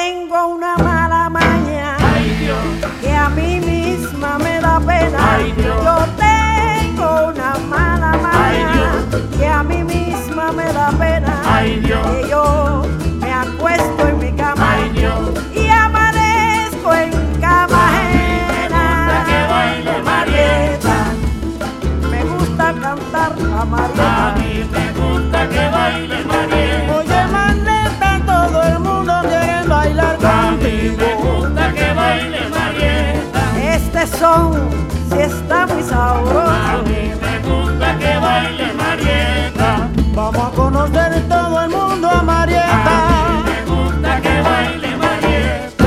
tengo una mala maña, ay Dios, que a mí misma me da pena. ay Dios, Yo tengo una mala ay maña, Dios, que a mí misma me da pena. ay Dios, Que yo me acuesto en mi cama ay Dios. y amanezco en cama Me gusta que ajena. baile Marieta, Me gusta cantar a a Marieta. mí me gusta que baile Marieta, Oye, Marieta, todo el mundo quiere bailar a mí me contigo. gusta que baile Marieta, Este son sí está muy a sabroso. mí me gusta que baile Marieta, Vamos a conocer todo el mundo a a Marieta. mí me gusta que baile Marieta,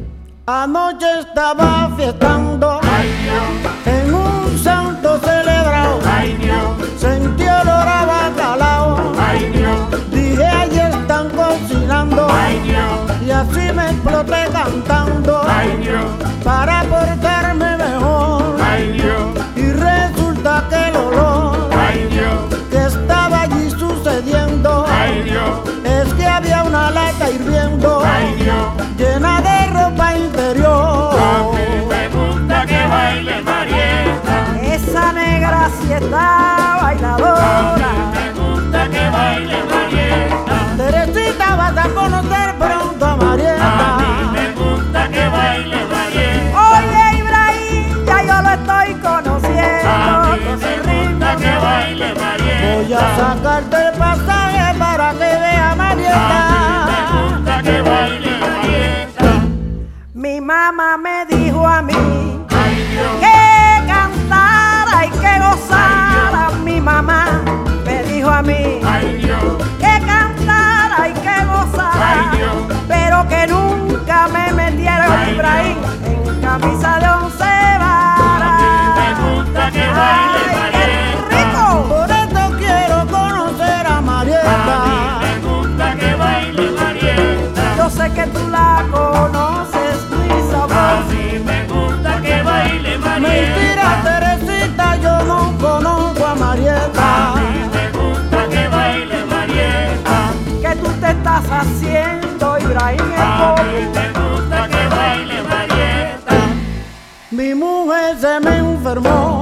Anoche estaba fiestando ay Dios, en un santo celebrado. ay Dios, Sentí olor a bacalao. ay Dios, Dije, ahí están cocinando. ay Dios, Y así me exploté cantando ay Dios, para portarme mejor. ay Dios, Y resulta que el olor ay Dios, que estaba allí sucediendo ay Dios, es que había una lata hirviendo ay Dios. llena de ropa interior. A mí me gusta que baile Marieta, Esa negra sí está a mí bailadora. me gusta que baile Marieta, Teresita, vas a conocer pronto a a Marieta. mí me gusta que baile Marieta, Oye, Ibrahim, ya yo lo estoy a conociendo mí con su me ritmo. gusta que baile Voy a Marieta, sacarte el pasaje para que vea a Marieta. mí me gusta que baile Marieta, Mi mamá me dijo a mí ay Dios, que cantara y que gozara. Mi mamá me dijo a mí ay Dios, que cantara y que gozara, ay Dios, pero que nunca me metiera ay Ibrahim en camisa de 11 a mí me varas. gusta que baile ¡Ay, qué Marieta, rico! Por eso quiero conocer a a Marieta. mí me gusta que baile Marieta, Yo sé que tú la conoces, muy a sabrosa. mí me gusta que baile Mentira, Marieta, Teresita, yo no conozco a a Marieta. mí me gusta que baile Marieta, Que tú te estás haciendo, Ibrahim, el a pobre. mí me gusta que baile Marieta, Mi mujer se me enfermó